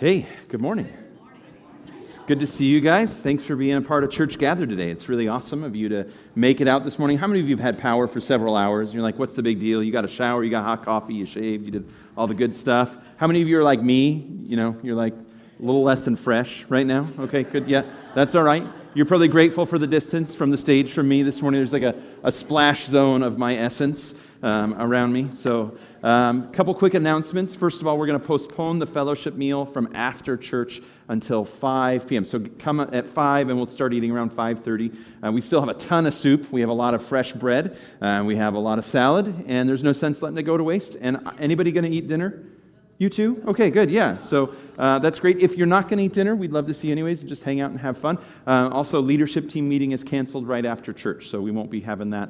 Hey, good morning. It's good to see you guys. Thanks for being a part of Church Gather today. It's really awesome of you to make it out this morning. How many of you have had power for several hours? And you're like, what's the big deal? You got a shower, you got hot coffee, you shaved, you did all the good stuff. How many of you are like me? You know, you're like a little less than fresh right now? Okay, good. Yeah, that's all right. You're probably grateful for the distance from the stage from me this morning. There's like a splash zone of my essence around me. So a couple quick announcements. First of all, we're going to postpone the fellowship meal from after church until 5 p.m. So come at 5 and we'll start eating around 5:30. We still have a ton of soup. We have a lot of fresh bread. We have a lot of salad. And there's no sense letting it go to waste. And anybody going to eat dinner? You too? Okay, good, yeah. So that's great. If you're not going to eat dinner, we'd love to see you anyways and just hang out and have fun. Also, leadership team meeting is canceled right after church, so we won't be having that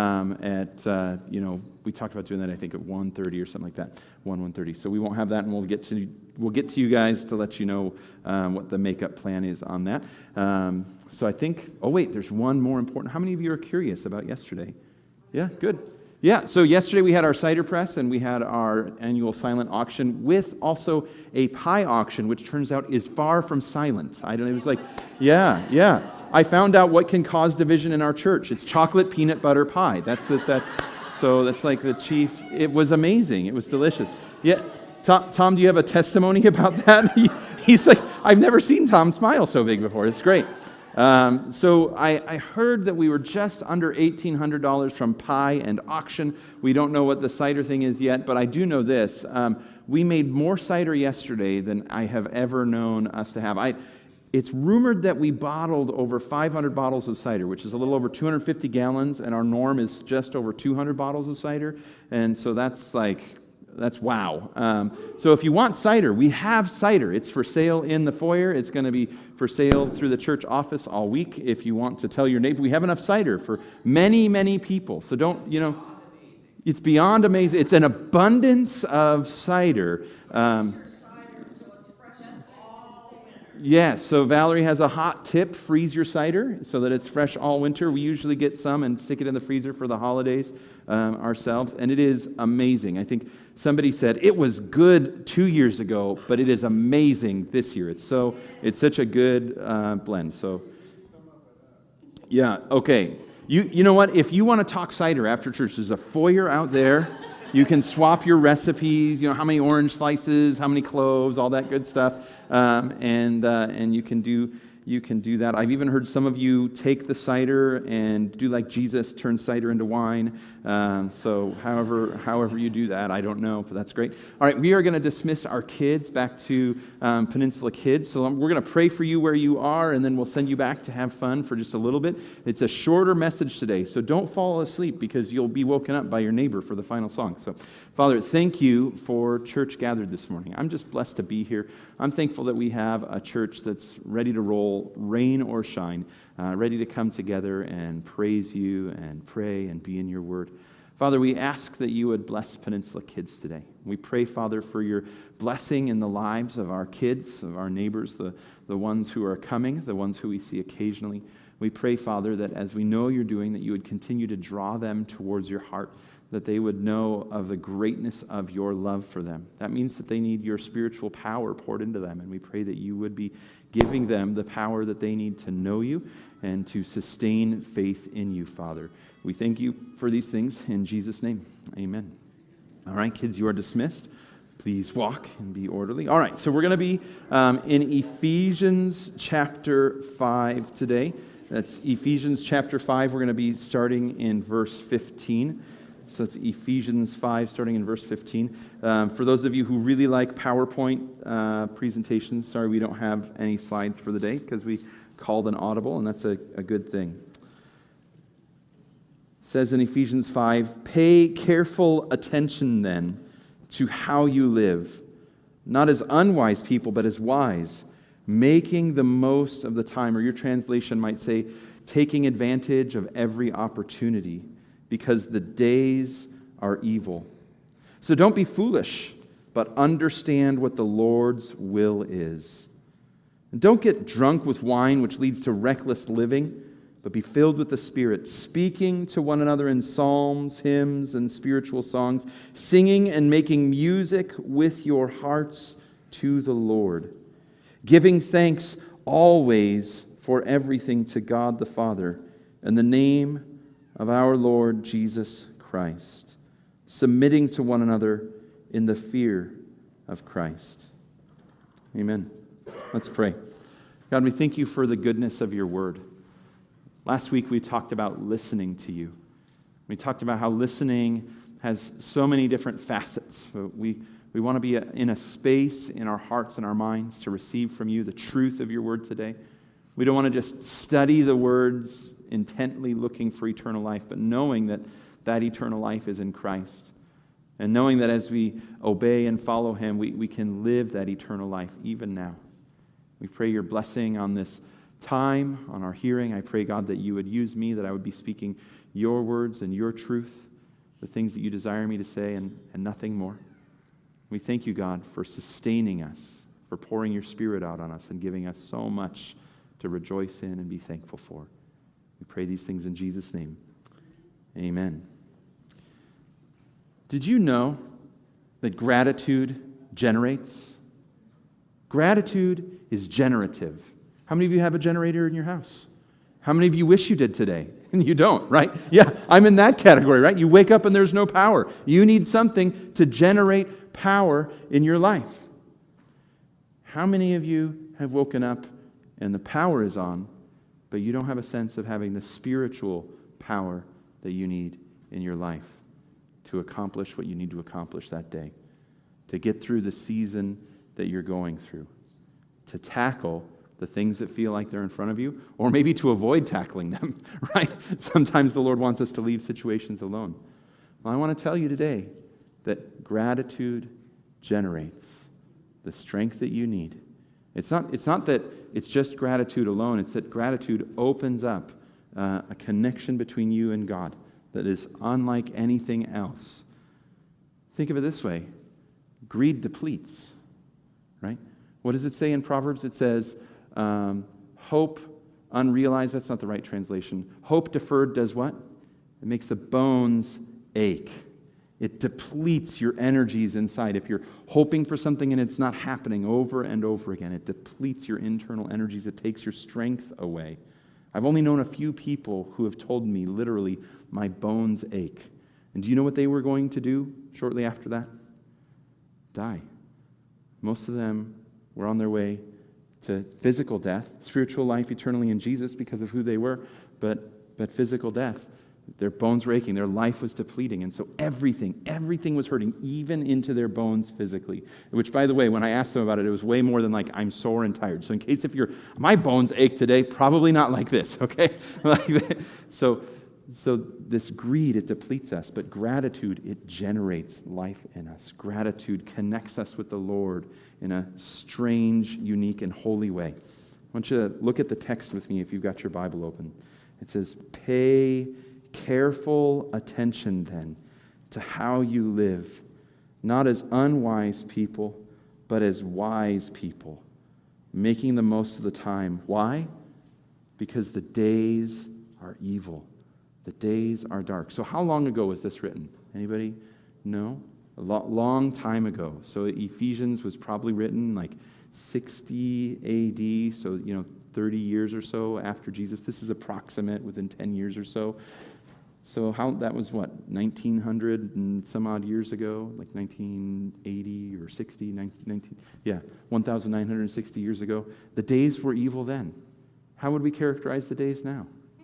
we talked about doing that, I think, at 1:30 or something like that, 1:30. So we won't have that, and we'll get to you guys to let you know what the makeup plan is on that. So I think, there's one more important. How many of you are curious about yesterday? Yeah, good. Yeah, so yesterday we had our cider press and we had our annual silent auction with also a pie auction, which turns out is far from silent. It was like, yeah. I found out what can cause division in our church. It's chocolate peanut butter pie. That's like the chief. It was amazing. It was delicious. Yeah, Tom, do you have a testimony about that? He's like, I've never seen Tom smile so big before. It's great. So I heard that we were just under $1,800 from pie and auction. We don't know what the cider thing is yet, but I do know this. We made more cider yesterday than I have ever known us to have. It's rumored that we bottled over 500 bottles of cider, which is a little over 250 gallons, and our norm is just over 200 bottles of cider. And so that's wow. So if you want cider, we have cider. It's for sale in the foyer. It's going to be for sale through the church office all week. If you want to tell your neighbor, we have enough cider for many, many people. So it's beyond amazing. It's an abundance of cider. Yes, so Valerie has a hot tip: freeze your cider so that it's fresh all winter. We usually get some and stick it in the freezer for the holidays ourselves, and it is amazing. I think somebody said it was good 2 years ago, but it is amazing this year. It's such a good blend. So, yeah, okay. You know what? If you want to talk cider after church, there's a foyer out there. You can swap your recipes, how many orange slices, how many cloves, all that good stuff, and you can do that. I've even heard some of you take the cider and do like Jesus, turn cider into wine. So however you do that, I don't know, but that's great. All right, we are going to dismiss our kids back to Peninsula Kids. So we're going to pray for you where you are, and then we'll send you back to have fun for just a little bit. It's a shorter message today, so don't fall asleep because you'll be woken up by your neighbor for the final song. So, Father, thank you for Church Gathered this morning. I'm just blessed to be here. I'm thankful that we have a church that's ready to roll, rain or shine, ready to come together and praise you and pray and be in your word. Father, we ask that you would bless Peninsula Kids today. We pray, Father, for your blessing in the lives of our kids, of our neighbors, the ones who are coming, the ones who we see occasionally. We pray, Father, that as we know you're doing, that you would continue to draw them towards your heart, that they would know of the greatness of your love for them. That means that they need your spiritual power poured into them, and we pray that you would be giving them the power that they need to know you and to sustain faith in you, Father. We thank you for these things in Jesus' name. Amen. All right, kids, you are dismissed. Please walk and be orderly. All right, so we're going to be in Ephesians chapter 5 today. That's Ephesians chapter 5. We're going to be starting in verse 15. So it's Ephesians 5, starting in verse 15. For those of you who really like PowerPoint presentations, sorry we don't have any slides for the day because we called an audible, and that's a good thing. It says in Ephesians 5, "Pay careful attention then to how you live, not as unwise people, but as wise, making the most of the time," or your translation might say, taking advantage of every opportunity, because the days are evil. So don't be foolish, but understand what the Lord's will is. And don't get drunk with wine, which leads to reckless living, but be filled with the Spirit, speaking to one another in psalms, hymns, and spiritual songs, singing and making music with your hearts to the Lord, giving thanks always for everything to God the Father in the name of our Lord Jesus Christ, submitting to one another in the fear of Christ. Amen. Let's pray. God, we thank you for the goodness of your word. Last week we talked about listening to you. We talked about how listening has so many different facets. We want to be in a space in our hearts and our minds to receive from you the truth of your word today. We don't want to just study the words intently looking for eternal life, but knowing that that eternal life is in Christ. And knowing that as we obey and follow him, we can live that eternal life even now. We pray your blessing on this time, on our hearing. I pray, God, that you would use me, that I would be speaking your words and your truth, the things that you desire me to say, and nothing more. We thank you, God, for sustaining us, for pouring your Spirit out on us and giving us so much to rejoice in and be thankful for. We pray these things in Jesus' name. Amen. Did you know that gratitude generates? Gratitude is generative. How many of you have a generator in your house? How many of you wish you did today? And you don't, right? Yeah, I'm in that category, right? You wake up and there's no power. You need something to generate power in your life. How many of you have woken up and the power is on, but you don't have a sense of having the spiritual power that you need in your life to accomplish what you need to accomplish that day, to get through the season that you're going through, to tackle the things that feel like they're in front of you, or maybe to avoid tackling them, right? Sometimes the Lord wants us to leave situations alone. Well, I want to tell you today that gratitude generates the strength that you need. It's not that it's just gratitude alone, it's that gratitude opens up a connection between you and God that is unlike anything else. Think of it this way. Greed depletes, right? What does it say in Proverbs? It says, hope unrealized, that's not the right translation. Hope deferred does what? It makes the bones ache. It depletes your energies inside. If you're hoping for something and it's not happening over and over again, it depletes your internal energies. It takes your strength away. I've only known a few people who have told me, literally, my bones ache. And do you know what they were going to do shortly after that? Die. Most of them were on their way to physical death, spiritual life eternally in Jesus because of who they were, but physical death. Their bones were aching, their life was depleting, and so everything was hurting, even into their bones physically. Which, by the way, when I asked them about it, it was way more than like, I'm sore and tired. So in case my bones ache today, probably not like this, okay? So this greed, it depletes us, but gratitude, it generates life in us. Gratitude connects us with the Lord in a strange, unique, and holy way. I want you to look at the text with me if you've got your Bible open. It says, pay careful attention then to how you live, not as unwise people, but as wise people, making the most of the time. Why? Because the days are evil. The days are dark. So how long ago was this written? Anybody know? A long time ago. So Ephesians was probably written like 60 AD, so 30 years or so after Jesus. This is approximate, within 10 years or so. So that was what, 1900 and some odd years ago, like 1980 or 60, 1960 years ago. The days were evil then. How would we characterize the days now?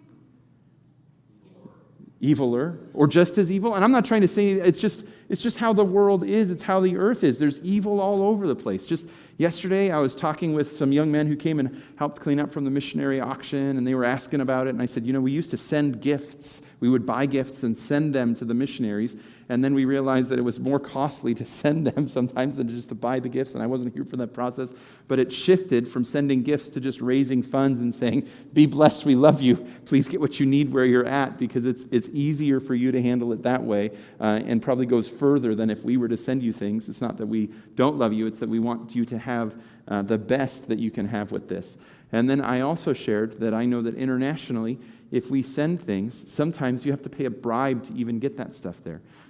Eviler, or just as evil. And I'm not trying to say it's just how the world is. It's how the earth is. There's evil all over the place. Just yesterday, I was talking with some young men who came and helped clean up from the missionary auction, and they were asking about it. And I said, we used to send gifts. We would buy gifts and send them to the missionaries. And then we realized that it was more costly to send them sometimes than just to buy the gifts. And I wasn't here for that process. But it shifted from sending gifts to just raising funds and saying, be blessed, we love you. Please get what you need where you're at, because it's easier for you to handle it that way, and probably goes further than if we were to send you things. It's not that we don't love you. It's that we want you to have the best that you can have with this. And then I also shared that I know that internationally, if we send things, sometimes you have to pay a bribe to even get that stuff there.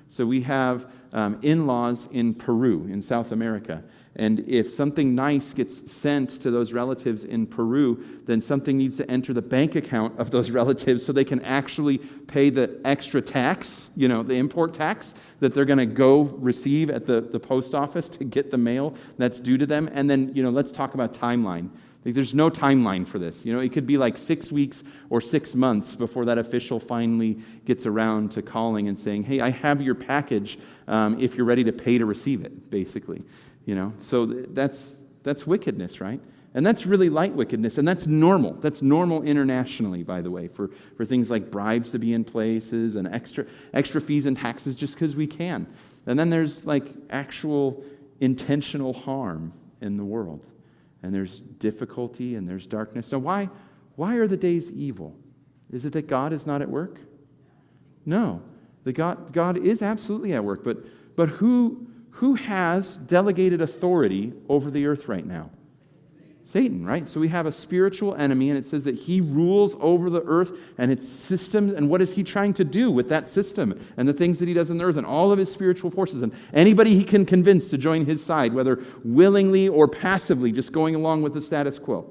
So we have in-laws in Peru, in South America. And if something nice gets sent to those relatives in Peru, then something needs to enter the bank account of those relatives so they can actually pay the extra tax, the import tax that they're going to go receive at the post office to get the mail that's due to them. And then, let's talk about timeline. Like, there's no timeline for this. It could be like 6 weeks or 6 months before that official finally gets around to calling and saying, hey, I have your package if you're ready to pay to receive it, basically. So that's wickedness, right? And that's really light wickedness, and that's normal. That's normal internationally, by the way, for things like bribes to be in places and extra fees and taxes just because we can. And then there's like actual intentional harm in the world. And there's difficulty and there's darkness. Now, why are the days evil? Is it that God is not at work? No. God is absolutely at work, but who has delegated authority over the earth right now? Satan, right? So we have a spiritual enemy, and it says that he rules over the earth and its systems, and what is he trying to do with that system and the things that he does on the earth and all of his spiritual forces, and anybody he can convince to join his side, whether willingly or passively, just going along with the status quo.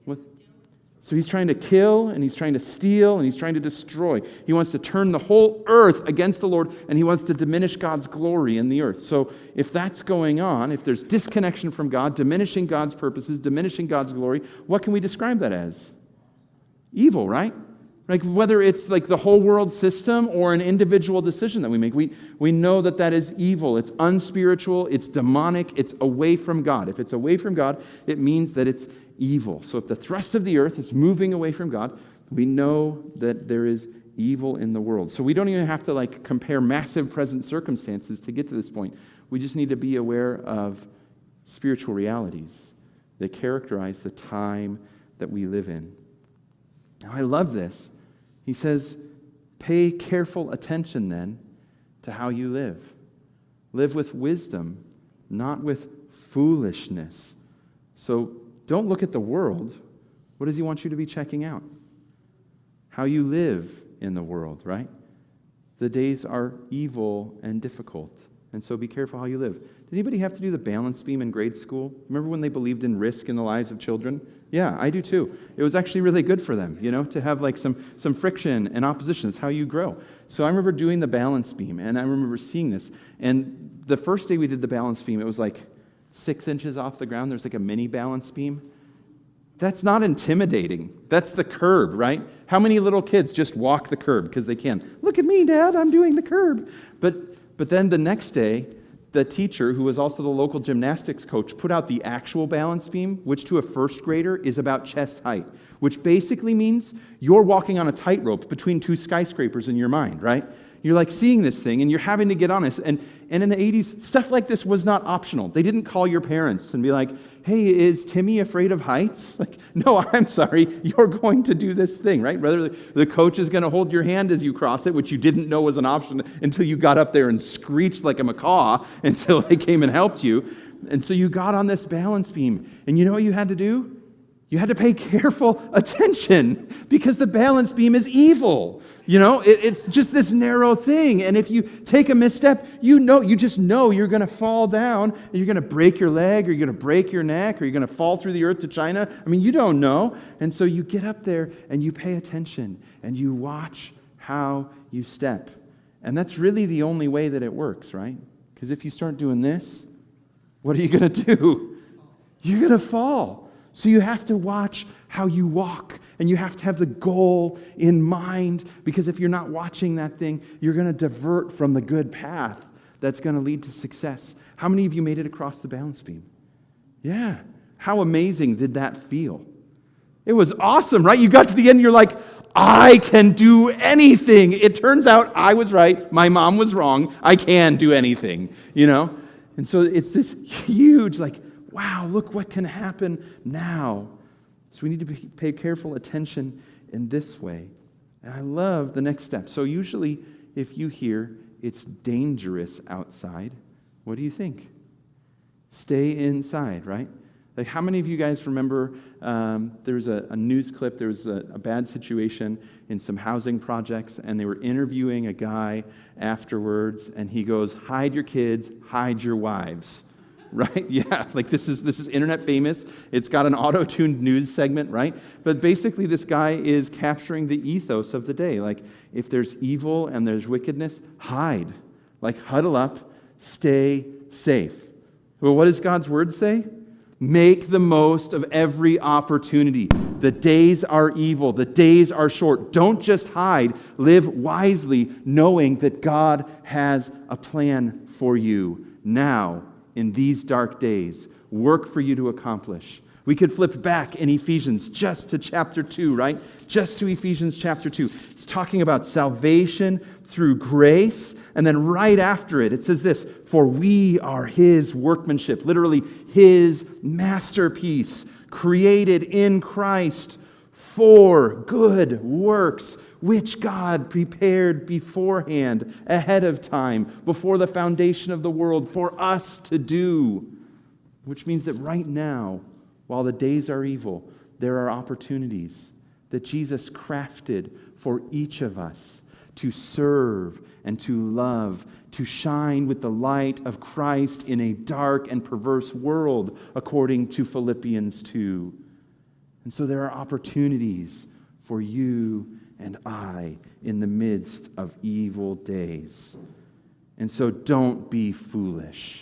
So he's trying to kill, and he's trying to steal, and he's trying to destroy. He wants to turn the whole earth against the Lord, and he wants to diminish God's glory in the earth. So if that's going on, if there's disconnection from God, diminishing God's purposes, diminishing God's glory, what can we describe that as? Evil, right? Like, whether it's like the whole world system or an individual decision that we make, we know that is evil. It's unspiritual, it's demonic, it's away from God. If it's away from God, it means that it's evil. So if the thrust of the earth is moving away from God, we know that there is evil in the world. So we don't even have to compare massive present circumstances to get to this point. We just need to be aware of spiritual realities that characterize the time that we live in. Now, I love this. He says, pay careful attention then to how you live. Live with wisdom, not with foolishness. So don't look at the world. What does he want you to be checking out? How you live in the world, right? The days are evil and difficult, and so be careful how you live. Did anybody have to do the balance beam in grade school? Remember when they believed in risk in the lives of children? Yeah, I do too. It was actually really good for them, to have some friction and opposition. It's how you grow. So I remember doing the balance beam, and I remember seeing this. And the first day we did the balance beam, it was 6 inches off the ground. There's a mini balance beam. That's not intimidating. That's the curb, right? How many little kids just walk the curb because they can? Look at me, Dad, I'm doing the curb. But then the next day, the teacher, who was also the local gymnastics coach, put out the actual balance beam, which to a first grader is about chest height, which basically means you're walking on a tightrope between 2 skyscrapers in your mind, right? You're seeing this thing, and you're having to get on this. And in the 80s, stuff like this was not optional. They didn't call your parents and be like, hey, is Timmy afraid of heights? No, I'm sorry, you're going to do this thing, right? Whether the coach is going to hold your hand as you cross it, which you didn't know was an option until you got up there and screeched like a macaw until they came and helped you. And so you got on this balance beam, and you know what you had to do? You had to pay careful attention because the balance beam is evil. It's just this narrow thing. And if you take a misstep, you just know you're going to fall down, and you're going to break your leg, or you're going to break your neck, or you're going to fall through the earth to China. I mean, you don't know. And so you get up there and you pay attention and you watch how you step. And that's really the only way that it works, right? Because if you start doing this, what are you going to do? You're going to fall. So you have to watch how you walk, and you have to have the goal in mind, because if you're not watching that thing, you're going to divert from the good path that's going to lead to success. How many of you made it across the balance beam? Yeah. How amazing did that feel? It was awesome, right? You got to the end, and you're like, I can do anything. It turns out I was right. My mom was wrong. I can do anything, And so it's this huge, wow, look what can happen now. So we need to pay careful attention in this way. And I love the next step. So usually if you hear it's dangerous outside, what do you think? Stay inside, right? Like, how many of you guys remember there was a news clip, there was a bad situation in some housing projects, and they were interviewing a guy afterwards, and he goes, "Hide your kids, hide your wives." Right? Yeah, like this is internet famous. It's got an auto-tuned news segment, right? But basically this guy is capturing the ethos of the day. Like, if there's evil and there's wickedness, hide. Like, huddle up, stay safe. Well, what does God's word say? Make the most of every opportunity. The days are evil. The days are short. Don't just hide. Live wisely, knowing that God has a plan for you now, in these dark days, work for you to accomplish. We could flip back in Ephesians just to chapter 2, right? Just to Ephesians chapter 2. It's talking about salvation through grace, and then right after it, it says this, "For we are His workmanship," literally His masterpiece, created in Christ for good works, which God prepared beforehand, ahead of time, before the foundation of the world, for us to do. Which means that right now, while the days are evil, there are opportunities that Jesus crafted for each of us to serve and to love, to shine with the light of Christ in a dark and perverse world, according to Philippians 2. And so there are opportunities for you and I in the midst of evil days. And so don't be foolish.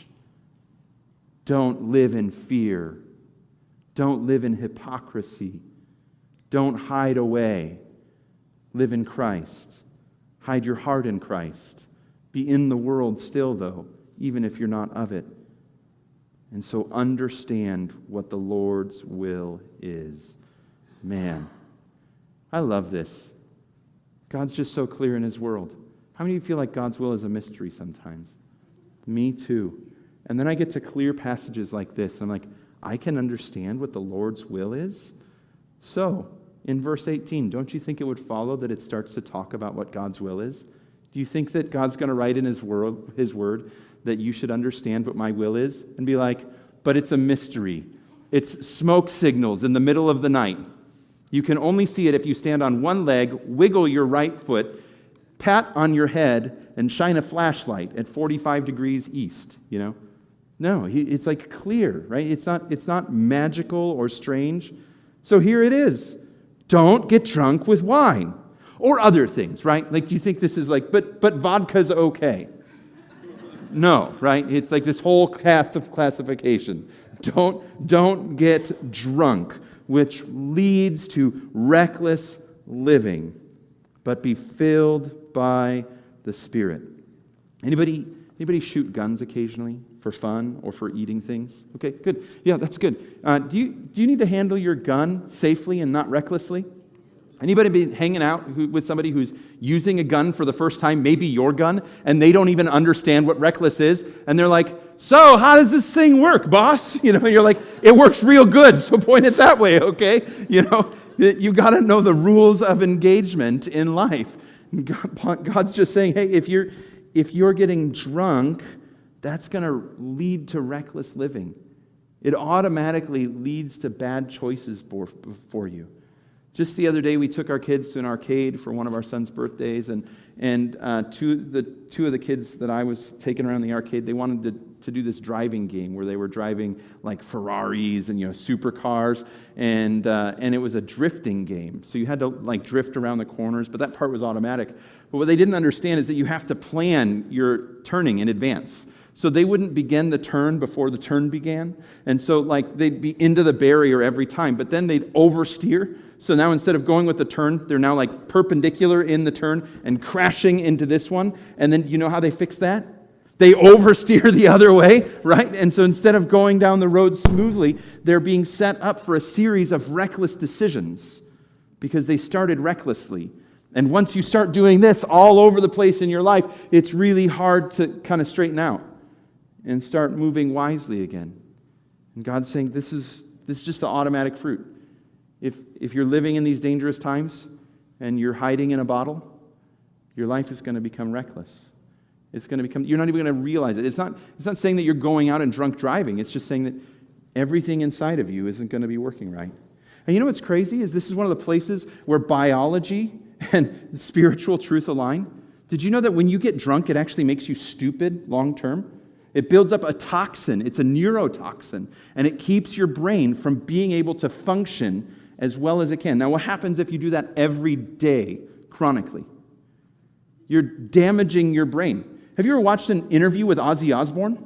Don't live in fear. Don't live in hypocrisy. Don't hide away. Live in Christ. Hide your heart in Christ. Be in the world still, though, even if you're not of it. And so understand what the Lord's will is. Man, I love this. God's just so clear in His world. How many of you feel like God's will is a mystery sometimes? Me too. And then I get to clear passages like this, and I'm like, I can understand what the Lord's will is? So, in verse 18, don't you think it would follow that it starts to talk about what God's will is? Do you think that God's going to write in His word that you should understand what my will is? And be like, but it's a mystery. It's smoke signals in the middle of the night. You can only see it if you stand on one leg, wiggle your right foot, pat on your head, and shine a flashlight at 45 degrees east, you know? No, it's like clear, right? It's not magical or strange. So here it is. Don't get drunk with wine or other things, right? Like, do you think this is like, but vodka's okay? No, right? It's like this whole cast of classification. Don't get drunk, which leads to reckless living, but be filled by the Spirit. Anybody shoot guns occasionally for fun or for eating things? Okay, good. Yeah, that's good. Do you need to handle your gun safely and not recklessly? Anybody be hanging out with somebody who's using a gun for the first time, maybe your gun, and they don't even understand what reckless is, and they're like, "So, how does this thing work, boss?" You know, you're like, "It works real good, so point it that way, okay?" You know, you got to know the rules of engagement in life. God's just saying, hey, if you're getting drunk, that's going to lead to reckless living. It automatically leads to bad choices for you. Just the other day, we took our kids to an arcade for one of our son's birthdays, and two of the kids that I was taking around the arcade, they wanted to do this driving game where they were driving like Ferraris and supercars, and it was a drifting game. So you had to like drift around the corners, but that part was automatic. But what they didn't understand is that you have to plan your turning in advance. So they wouldn't begin the turn before the turn began, and so like they'd be into the barrier every time, but then they'd oversteer. So now instead of going with the turn, they're now like perpendicular in the turn and crashing into this one. And then you know how they fix that? They oversteer the other way, right? And so instead of going down the road smoothly, they're being set up for a series of reckless decisions because they started recklessly. And once you start doing this all over the place in your life, it's really hard to kind of straighten out and start moving wisely again. And God's saying this is just the automatic fruit. If you're living in these dangerous times and you're hiding in a bottle, your life is going to become reckless. It's going to become, you're not even going to realize it. It's not saying that you're going out and drunk driving. It's just saying that everything inside of you isn't going to be working right. And you know what's crazy is this is one of the places where biology and spiritual truth align. Did you know that when you get drunk, it actually makes you stupid long term? It builds up a toxin. It's a neurotoxin, and it keeps your brain from being able to function as well as it can. Now, what happens if you do that every day chronically? You're damaging your brain. Have you ever watched an interview with Ozzy Osbourne?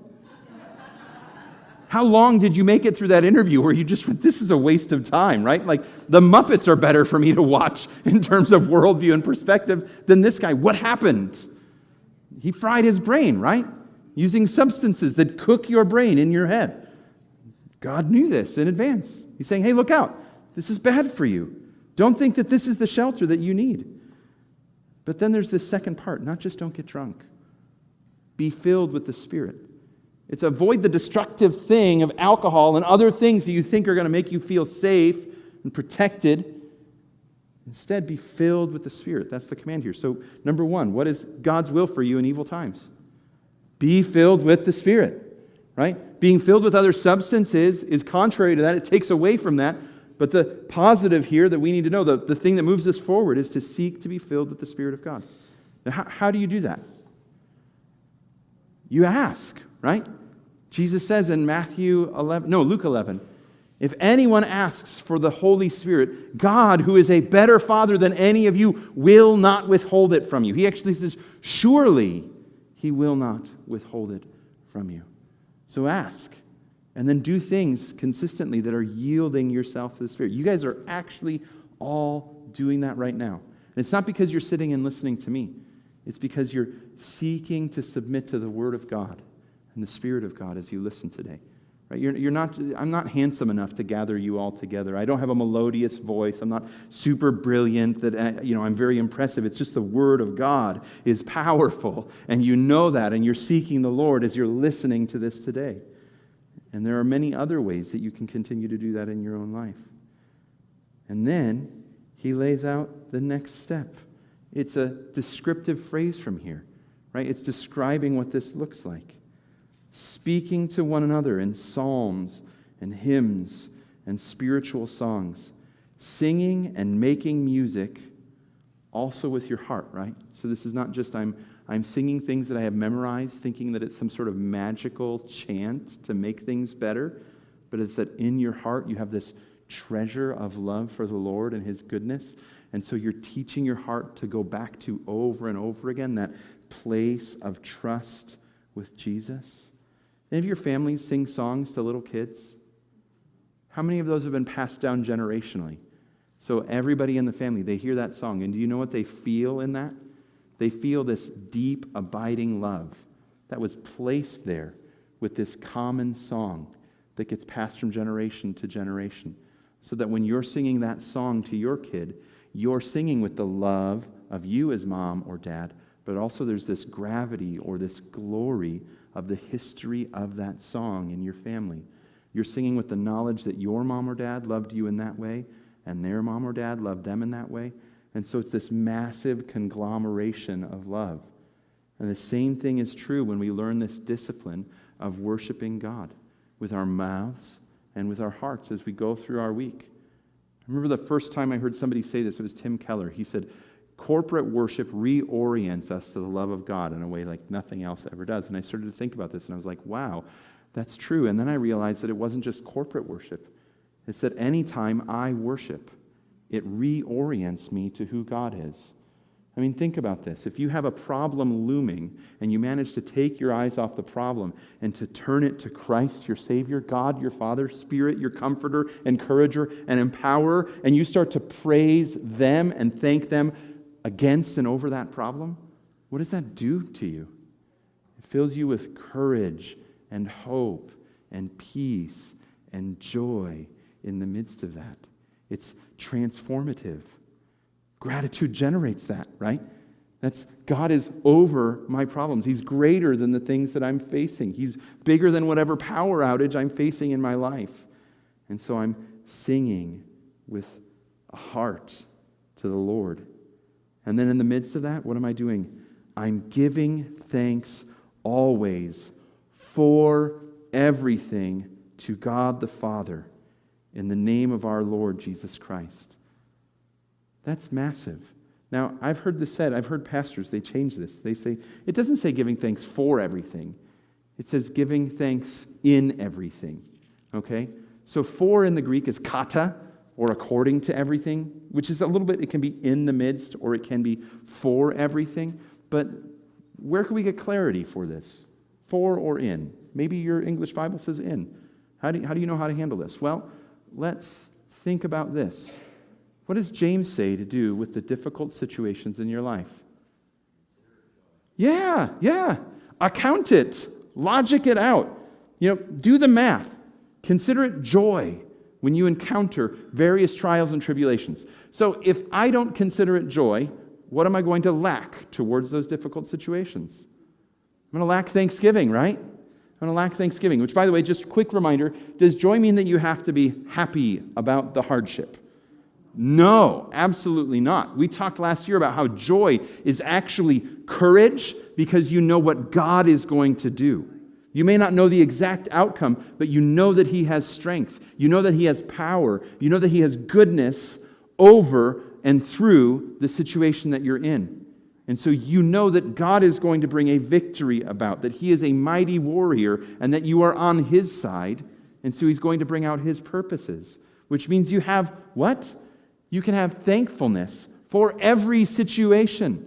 How long did you make it through that interview where you just went, this is a waste of time, right? Like, the Muppets are better for me to watch in terms of worldview and perspective than this guy. What happened? He fried his brain, right? Using substances that cook your brain in your head. God knew this in advance. He's saying, hey, look out. This is bad for you. Don't think that this is the shelter that you need. But then there's this second part, not just don't get drunk. Be filled with the Spirit. It's avoid the destructive thing of alcohol and other things that you think are going to make you feel safe and protected. Instead, be filled with the Spirit. That's the command here. So, number one, what is God's will for you in evil times? Be filled with the Spirit, right? Being filled with other substances is contrary to that. It takes away from that. But the positive here that we need to know, the thing that moves us forward is to seek to be filled with the Spirit of God. Now, how do you do that? You ask, right? Jesus says in Luke 11, if anyone asks for the Holy Spirit, God, who is a better Father than any of you, will not withhold it from you. He actually says, surely He will not withhold it from you. So ask, and then do things consistently that are yielding yourself to the Spirit. You guys are actually all doing that right now. And it's not because you're sitting and listening to me. It's because you're seeking to submit to the Word of God and the Spirit of God as you listen today. Right? I'm not handsome enough to gather you all together. I don't have a melodious voice. I'm not super brilliant that I'm very impressive. It's just the Word of God is powerful, and you know that, and you're seeking the Lord as you're listening to this today. And there are many other ways that you can continue to do that in your own life. And then he lays out the next step. It's a descriptive phrase from here, right? It's describing what this looks like. Speaking to one another in psalms and hymns and spiritual songs, singing and making music also with your heart, right? So this is not just I'm singing things that I have memorized, thinking that it's some sort of magical chant to make things better, but it's that in your heart you have this treasure of love for the Lord and His goodness, and so you're teaching your heart to go back to over and over again that place of trust with Jesus. Any of your families sing songs to little kids? How many of those have been passed down generationally? So everybody in the family, they hear that song, and do you know what they feel in that? They feel this deep, abiding love that was placed there with this common song that gets passed from generation to generation. So that when you're singing that song to your kid, you're singing with the love of you as mom or dad, but also there's this gravity or this glory of the history of that song in your family. You're singing with the knowledge that your mom or dad loved you in that way, and their mom or dad loved them in that way. And so it's this massive conglomeration of love. And the same thing is true when we learn this discipline of worshiping God with our mouths and with our hearts as we go through our week. I remember the first time I heard somebody say this, it was Tim Keller. He said, corporate worship reorients us to the love of God in a way like nothing else ever does. And I started to think about this, and I was like, wow, that's true. And then I realized that it wasn't just corporate worship. It's that anytime I worship, it reorients me to who God is. I mean, think about this. If you have a problem looming and you manage to take your eyes off the problem and to turn it to Christ, your Savior, God, your Father, Spirit, your comforter, encourager, and empowerer, and you start to praise them and thank them against and over that problem, what does that do to you? It fills you with courage and hope and peace and joy in the midst of that. It's transformative. Gratitude generates that, right? That's God is over my problems. He's greater than the things that I'm facing. He's bigger than whatever power outage I'm facing in my life. And so I'm singing with a heart to the Lord. And then in the midst of that, what am I doing? I'm giving thanks always for everything to God the Father in the name of our Lord Jesus Christ. That's massive. Now, I've heard this said, I've heard pastors, they change this. They say, it doesn't say giving thanks for everything. It says giving thanks in everything. Okay? So for in the Greek is kata, or according to everything, which is a little bit, it can be in the midst, or it can be for everything. But where can we get clarity for this? For or in? Maybe your English Bible says in. How do you know how to handle this? Well, let's think about this. What does James say to do with the difficult situations in your life? Yeah. Account it. Logic it out. Do the math. Consider it joy when you encounter various trials and tribulations. So if I don't consider it joy, what am I going to lack towards those difficult situations? I'm going to lack thanksgiving, right? I'm going to lack thanksgiving, which, by the way, just quick reminder, does joy mean that you have to be happy about the hardship? No, absolutely not. We talked last year about how joy is actually courage because you know what God is going to do. You may not know the exact outcome, but you know that He has strength. You know that He has power. You know that He has goodness over and through the situation that you're in. And so you know that God is going to bring a victory about, that He is a mighty warrior, and that you are on His side, and so He's going to bring out His purposes, which means you have what? You can have thankfulness for every situation.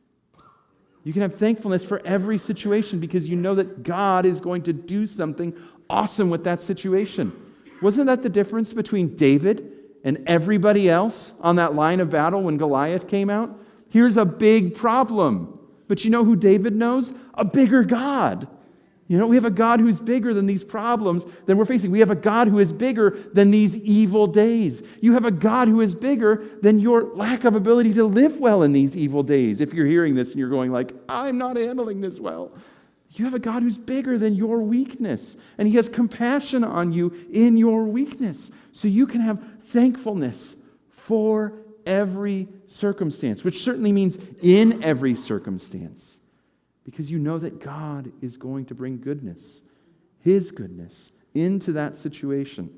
You can have thankfulness for every situation because you know that God is going to do something awesome with that situation. Wasn't that the difference between David and everybody else on that line of battle when Goliath came out? Here's a big problem. But you know who David knows? A bigger God. We have a God who's bigger than these problems that we're facing. We have a God who is bigger than these evil days. You have a God who is bigger than your lack of ability to live well in these evil days. If you're hearing this and you're going like, I'm not handling this well. You have a God who's bigger than your weakness. And He has compassion on you in your weakness. So you can have thankfulness for every circumstance, which certainly means in every circumstance. Because you know that God is going to bring goodness, His goodness, into that situation.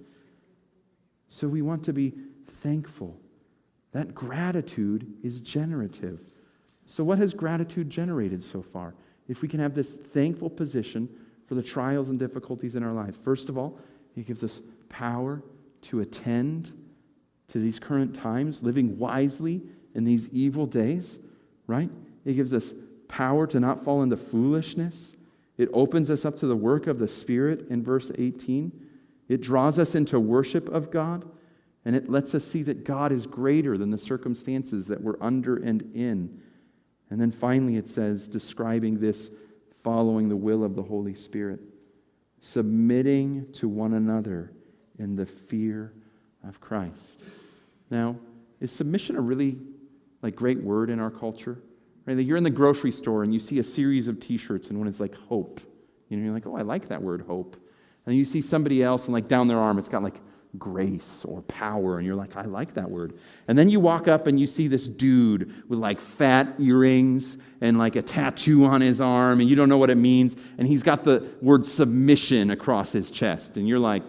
So we want to be thankful. That gratitude is generative. So what has gratitude generated so far? If we can have this thankful position for the trials and difficulties in our lives. First of all, it gives us power to attend to these current times, living wisely in these evil days, right? It gives us power to not fall into foolishness. It opens us up to the work of the Spirit in verse 18. It draws us into worship of God, and it lets us see that God is greater than the circumstances that we're under and in. And then finally it says, describing this following the will of the Holy Spirit, submitting to one another in the fear of Christ. Now, is submission a really great word in our culture? Right? You're in the grocery store and you see a series of t-shirts and one is like hope. You're like, oh, I like that word hope. And you see somebody else and down their arm it's got grace or power, and you're like, I like that word. And then you walk up and you see this dude with fat earrings and a tattoo on his arm, and you don't know what it means, and he's got the word submission across his chest, and you're like,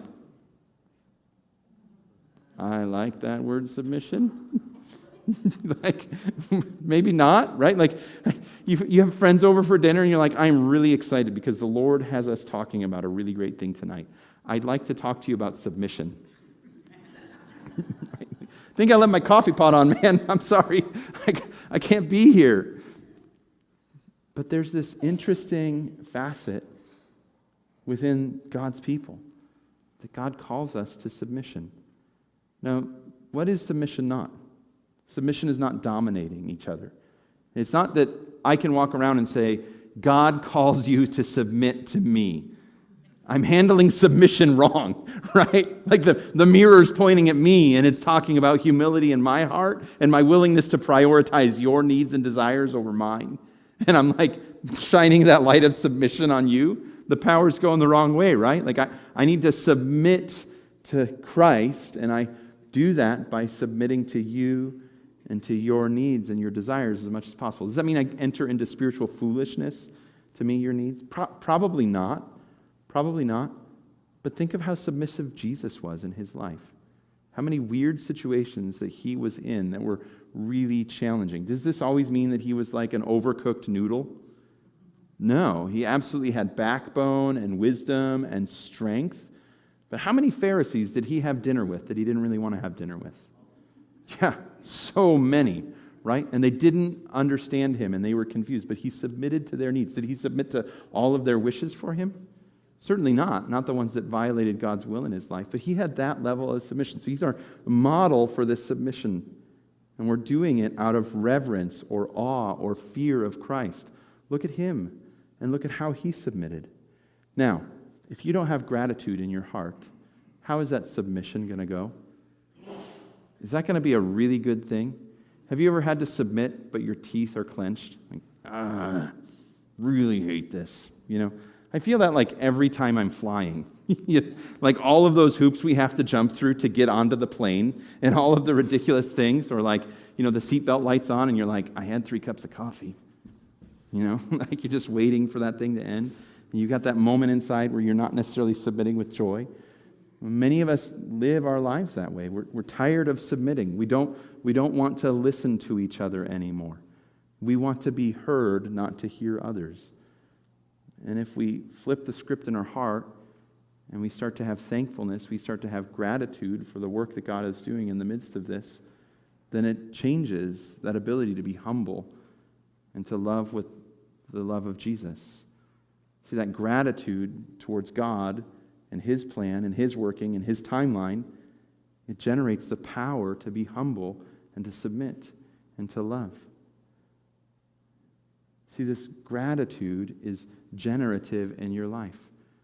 I like that word submission. Maybe not, right? You have friends over for dinner and you're like, I'm really excited because the Lord has us talking about a really great thing tonight. I'd like to talk to you about submission. I think I left my coffee pot on, man. I'm sorry. I can't be here. But there's this interesting facet within God's people that God calls us to submission. Now, what is submission not? Submission is not dominating each other. It's not that I can walk around and say, God calls you to submit to me. I'm handling submission wrong, right? The mirror's pointing at me and it's talking about humility in my heart and my willingness to prioritize your needs and desires over mine. And I'm shining that light of submission on you. The power's going the wrong way, right? I need to submit to Christ, and I do that by submitting to you and to your needs and your desires as much as possible. Does that mean I enter into spiritual foolishness to meet your needs? Probably not. Probably not. But think of how submissive Jesus was in his life. How many weird situations that he was in that were really challenging. Does this always mean that he was like an overcooked noodle? No, he absolutely had backbone and wisdom and strength. But how many Pharisees did he have dinner with that he didn't really want to have dinner with? Yeah, so many, right? And they didn't understand him and they were confused, but he submitted to their needs. Did he submit to all of their wishes for him? Certainly not the ones that violated God's will in his life, but he had that level of submission. So he's our model for this submission. And we're doing it out of reverence or awe or fear of Christ. Look at him and look at how he submitted. Now, if you don't have gratitude in your heart, how is that submission going to go? Is that going to be a really good thing? Have you ever had to submit, but your teeth are clenched? Like, really hate this. I feel that like every time I'm flying. Like all of those hoops we have to jump through to get onto the plane and all of the ridiculous things, or like, the seatbelt lights on and you're like, I had 3 cups of coffee. Like you're just waiting for that thing to end. And you got that moment inside where you're not necessarily submitting with joy. Many of us live our lives that way. We're tired of submitting. We don't want to listen to each other anymore. We want to be heard, not to hear others. And if we flip the script in our heart and we start to have thankfulness, we start to have gratitude for the work that God is doing in the midst of this, then it changes that ability to be humble and to love with the love of Jesus. See, that gratitude towards God and his plan and his working and his timeline, it generates the power to be humble and to submit and to love. See, this gratitude is generative in your life.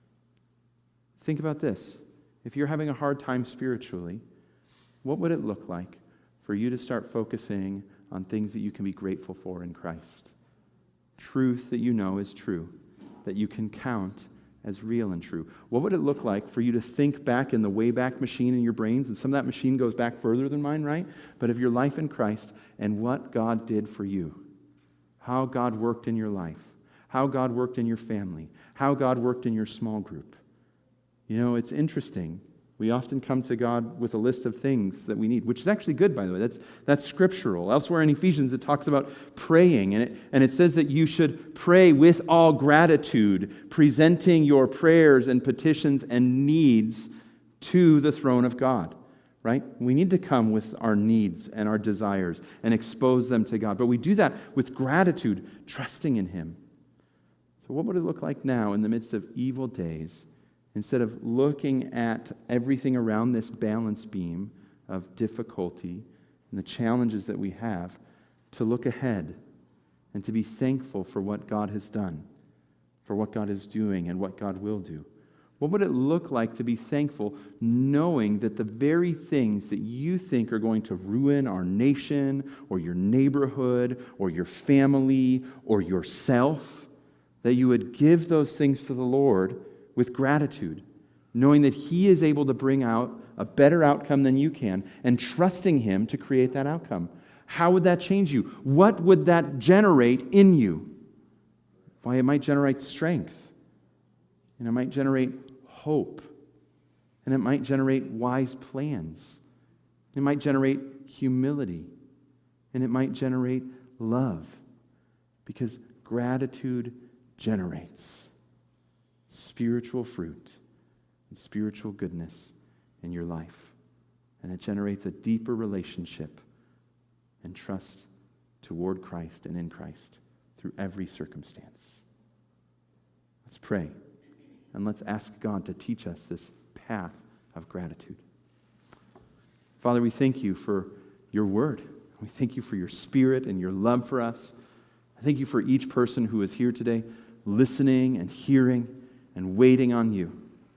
Think about this. If you're having a hard time spiritually, what would it look like for you to start focusing on things that you can be grateful for in Christ? Truth that you know is true, that you can count as real and true. What would it look like for you to think back in the Wayback Machine in your brains? And some of that machine goes back further than mine, right? But of your life in Christ and what God did for you. How God worked in your life. How God worked in your family. How God worked in your small group. It's interesting. We often come to God with a list of things that we need, which is actually good, by the way. That's scriptural. Elsewhere in Ephesians, it talks about praying, and it says that you should pray with all gratitude, presenting your prayers and petitions and needs to the throne of God, right? We need to come with our needs and our desires and expose them to God, but we do that with gratitude, trusting in Him. So what would it look like now in the midst of evil days? Instead of looking at everything around this balance beam of difficulty and the challenges that we have, to look ahead and to be thankful for what God has done, for what God is doing and what God will do. What would it look like to be thankful knowing that the very things that you think are going to ruin our nation or your neighborhood or your family or yourself, that you would give those things to the Lord with gratitude, knowing that He is able to bring out a better outcome than you can, and trusting Him to create that outcome. How would that change you? What would that generate in you? Why, it might generate strength, and it might generate hope, and it might generate wise plans. It might generate humility, and it might generate love, because gratitude generates spiritual fruit and spiritual goodness in your life. And it generates a deeper relationship and trust toward Christ and in Christ through every circumstance. Let's pray and let's ask God to teach us this path of gratitude. Father, we thank you for your word. We thank you for your Spirit and your love for us. I thank you for each person who is here today listening and hearing and waiting on you.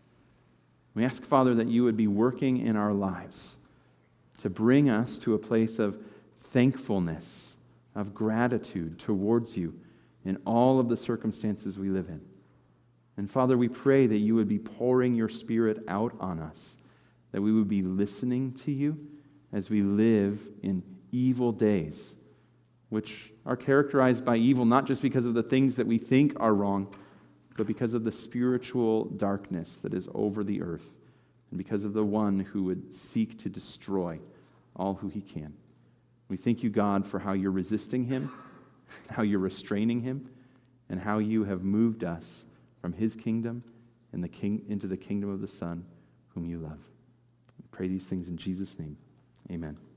We ask, Father, that you would be working in our lives to bring us to a place of thankfulness, of gratitude towards you in all of the circumstances we live in. And Father, we pray that you would be pouring your Spirit out on us, that we would be listening to you as we live in evil days, which are characterized by evil not just because of the things that we think are wrong, but because of the spiritual darkness that is over the earth, and because of the one who would seek to destroy all who he can. We thank you, God, for how you're resisting him, how you're restraining him, and how you have moved us from his kingdom and into the kingdom of the Son, whom you love. We pray these things in Jesus' name. Amen.